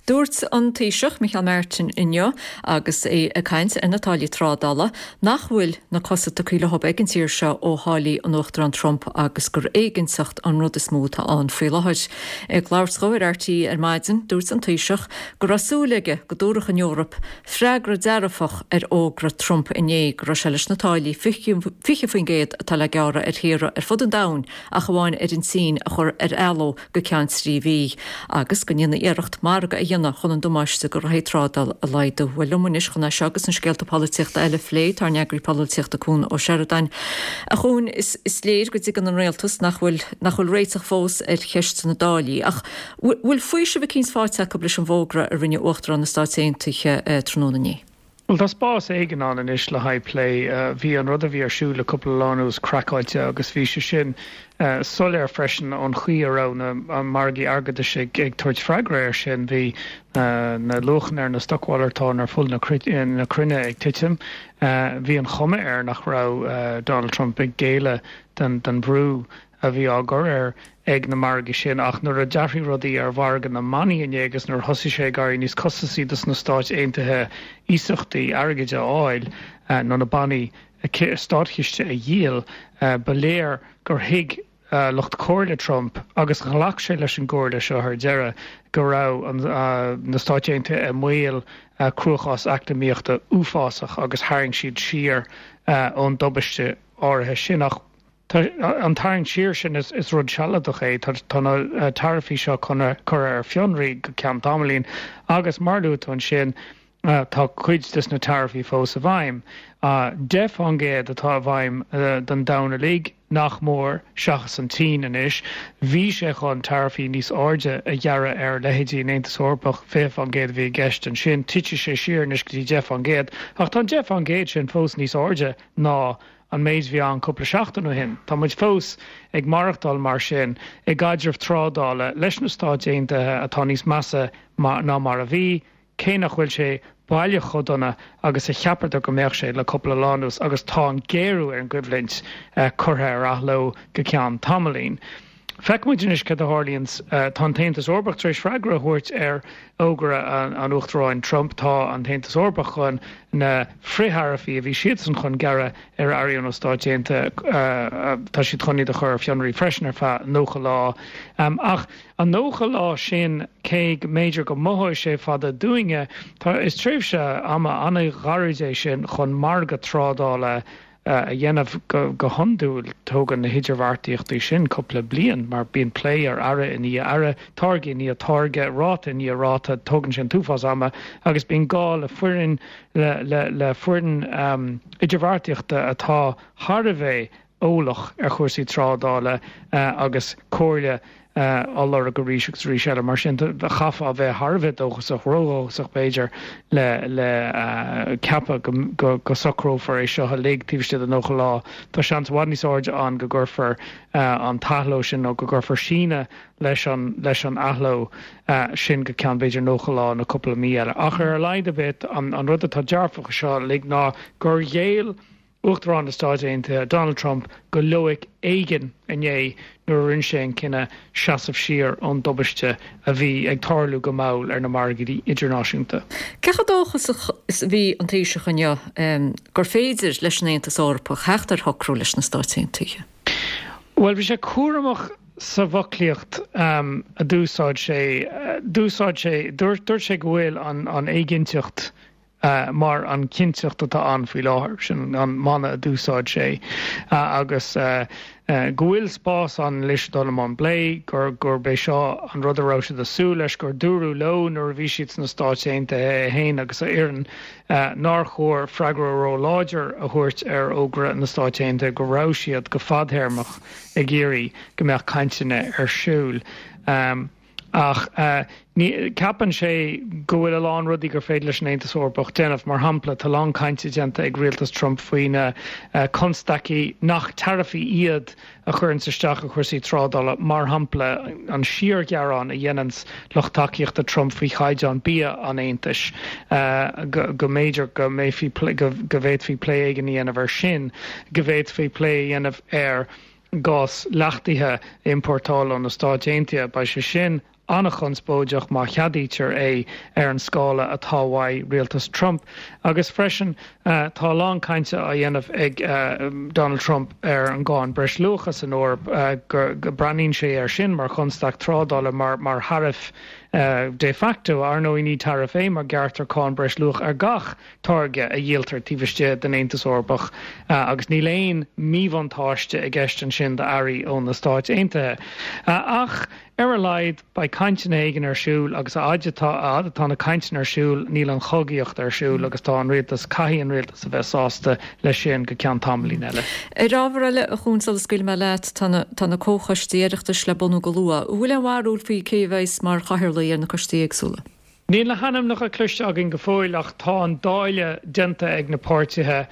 Dúirt an taoiseach Michael Martin inniu agus é a caint in Natália Trádala nach bhfuil na cosata chuile hob ag an tíir seo ó hálaí an uachtar an Trump agus gur éigeansacht an rud is smóta an faoi láthir. Ag láirscoir RTí ar maidin dúirt an taoiseach gur asúlaige go dúrach an Eorop freagra dearafach ar ógra Trump inné gur se leis Natália fiche faoin géad atá le geara ar híra ar fud an dain a goháin ar an sin a chur ar eiló go cean sríomhí agus go nníonna iirecht marga a dhéanana chun an domáiste gur hétrádal a leidú bhfuil lumanis chuna segus an scéalta políochta eile flé tar neagraí políochta cún ó Sheridan. A chun is léir go dtí an réaltas nach bhfuil réiteach fós ar cheist na dálaí ach bhfuil faoi se bh cíns fáte go blis an bhógra a rinne uachtar an na Stáit Aontaithe trónaní. Well, that's bás éigen an inis le high play. Bhí an rud a bhí arsúil a couple lánús crackáilte agus bhí se sin solar freisin an chuí arán an margaí agada sé ag tuairt freagra sin bhí na luchan ar na stockwalertá ar full na crunne ag titim. Bhí an chumme ar nach rá Donald Trump ag géile den brú a bhí águr ag na margaí sin ach nuair a dearthaí rudaí ar bhargan na maní agus nuair thosaigh sé garí níos cosaí dus na Stáit Aontaithe ísachtaí airgeide áil nó na bannaí stáitchiiste a díal beléir gur thuig lucht cóirle Trump agus ghlac sé leis an gcóirle seo ar deire go rá na Stáit Aontaithe muil cruachás acadamíochta uafásach agus thaing siad siar ón dobaiste áirithe sinach. An tairn siir sin is rud sealadach é tána tarfaí seo chur ar fionraí go ceam tamlín agus marlút an sin tá chuid dus na tarfaí fós a bhaim. Def an géad atá bhaim den dana lí nach mór seachas an tí inis, bhí sé chun tarfaí níos áde a dhearra ar lehéidí Aontas Eorpach féh an géad bhí gceist an sin, tiite sé siar nis go dtí Jeff an géad, ach tá Jeff an géad sin fós níos áde ná an méid bhí an cúpla seachtain ó hin. Tá muid fós ag marachtáil mar sin ag gaidirh trádála leis na Stáit Aontaithe atá níos massa ná mar a bhí, cé nach bhfuil sé bailile chodonna agus a cheapart go mbeadh sé le cúpla lánús agus tá an géirú ar an goibhlint curtha ar athló go ceann tamlín. Feicmuidinis cad a Harlíon's tá Aontas Eorpach tréis freagra thuirt ar ógra an uachtaráin Trump tá an Aontas Eorpach chun na fritharafií a bhí siad san chun gara ar airíonn ó Stáit Aontaithe tá siad chuní de chur fionraí freisin ar feadh nócha lá. Ach an nócha lá sin cé méidir go mthóid sé fada dúinge is tréimh se ama anna gharidé sin chun marga trádála a dhéanamh go honúil tógan na hiidirmhartaíochtaí sin coppla bliain mar bíon play ar ara in í ara targa in í targa ráta in í ráta tógan sin túfás ama agus bíon gá le fuirin le fuirin hiidirmhartaíochta atá tharbheith ólach ar chuirsaí trádála agus cóirle allar go ríiseach rí sé mar sin de chafa a bheith Harvard ógus a rógóach Beiidir le ceapa go socrófar é seo léagtíiste an nócha lá tá seans bhaid níos áide an go gurfar an tathló sin nó go gurfar síne leis an athló sin go cean Beiidir nócha lá na cúpla míle. Ach ar leid a bit an rud atá dearfacha seo le ná gur dhéal uachtarán na Stáit Aontaithe Donald Trump go luigh éigen inné nuair rin sé cinna seasamh siar ón dobaiste a bhí ag tarlú go máil ar na margaí idirnáisiúnta. Cecha dóchas is bhí an taoiseach inniu gur féidir leis na Aontas Eorpach cheachtar thocrú leis na Stáit Aontaithe. Well, bhí sé cuaramach sa bhaclaíocht a dúsáid sé dúirt sé go bhfuil an éiginteocht mar an cinseocht atá an faoi láthair sin an mana a dúsáid sé agus go bhfuil spás an leis dolamán blé gur bé seo an rud aráise asú leis gur dúrú lo nuair bhí siad na Stáit Aontaithe héin agus a iarn nar chóir freagra ró láidir a thuirt ar ógra na Stáit Aontaithe go rá siad go fadthéarmach ag géirí go mbeadh cainteanna ar siúl. Ach capan sé go bhfuil lán rudí gur féidir leis na Aontas Eorpach déanamh mar hampla tá lán cainteanta ag rialtas Trump faoine constací nach tarafaí iad a churann isteach a chuirsaí trádála mar hampla an siar gearán a dhéanans lochtaíocht a Trump faoi chaid an bia an Aontais go méidir go bhéad faoi plé éigen dhéanamh ar sin go bhéad faoi plé dhéanamh ar gás leachtaithe importáil an na Stáit Aontaithe ba sé sin annachchun spóideach má cheadítear ar an scála a táhaid rialtas Trump. Agus freisin tá lán cainte a dhéanamh ag Donald Trump ar an gáin breis luchas an orb gur braníonn sé ar sin mar chunsteach trádála mar Harif de facto ar nó ní tarif mar geartar cáin breis luch ar gach targe a dhéaltar tíbhaiste den Aontas Orbach agus ní léon míbhantáiste a gceist an sin de airí ón na Stáit Aontaithe. Ach ar a leid ba cainteanna éigean ar siúil agus adatá na cainteanna ar siúil níl an chogaíocht ar siúil agus tá an rialtas caithí an rialtas a bheith sásta le sin go cean tamlín eile. I rábhar eile a chúnsal scuil me leit tána cóchastíireachtas le bunú go lua. Bhfuil an bharúil faoi céhhéis mar chathirlaí ar na costí agsúla. Níl le hanam nach a cluiste agin go fóil ach tá an dáile dinta ag na páirtithe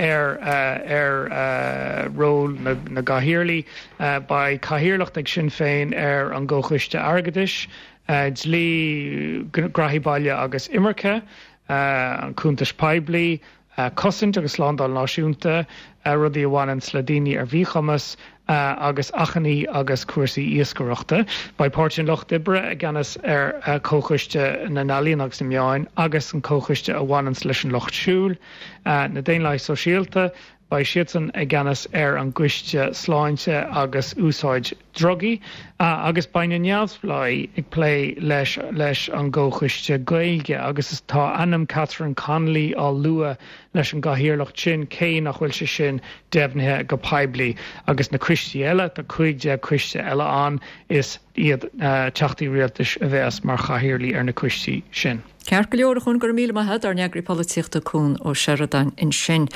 ról na gahirirlí ba cahirirlacht ag sin féin ar an ggóchuiste airgeadis, dlí grathibáile agus imirce, an cúntas peblií, cosint agus sládal náisiúnta, rudí bhhain sladíní ar bhíchamas, agus achanaí agus cuasaí íoscareachta, ba páirtin Loch Dibre a gceannas ar cóchuiste na nálíon agus na meáin, agus an cóchuiste a bhhain leis an Locht Siúil, na Déanlaigh Sosialta, ba siadsan a gceannas ar an gcuiste sláinte agus úsáid drogaí, agus ba na neamhspláid ag plé leis an ggóchuiste Gaeilge, agus is tá Anam Catherine Connolly á lua leis an gahirirlacht sin cé nach bhfuil se sin deimhnithe go peblií, agus na cristí eile tá 5 criste eile an is iad teachtaí rialtas a bheits mar chahirirlaí ar na cristí sin. Ceart go leor chun gur míle maithe ar neagraí políochta cún ó Sheridan in sin.